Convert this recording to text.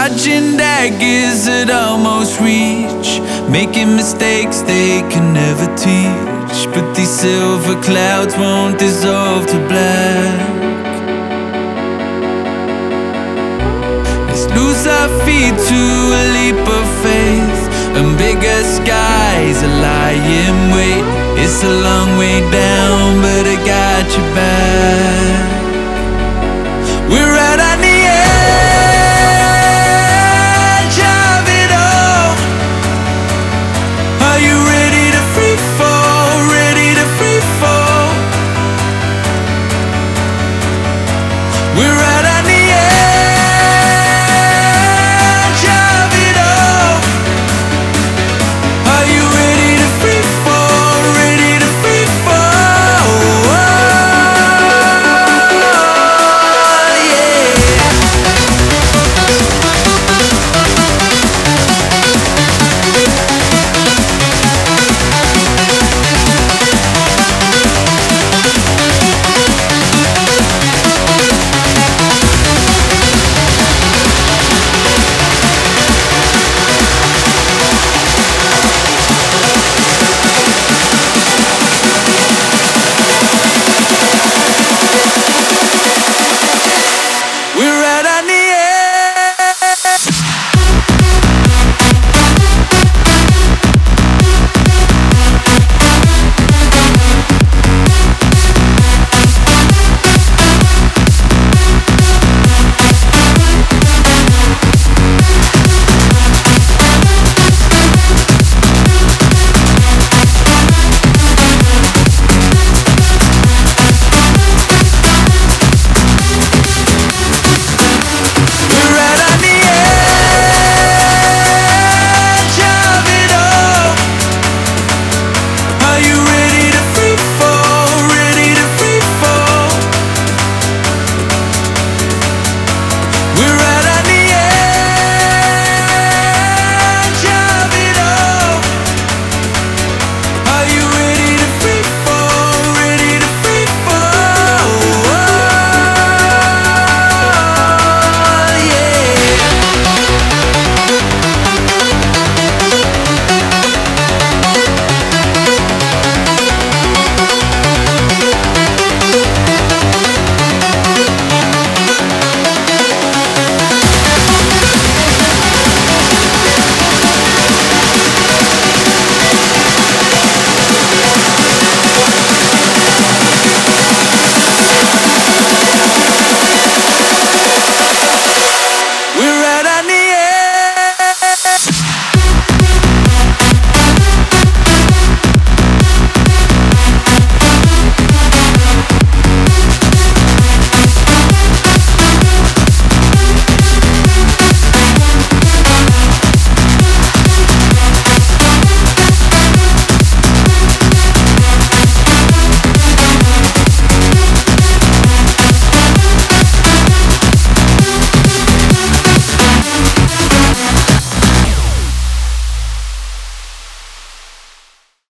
dodging daggers at almost reach, making mistakes they can never teach. But these silver clouds won't dissolve to black. Let's lose our feet to a leap of faith, and bigger skies are lying wait. It's a long way down, but I got your back.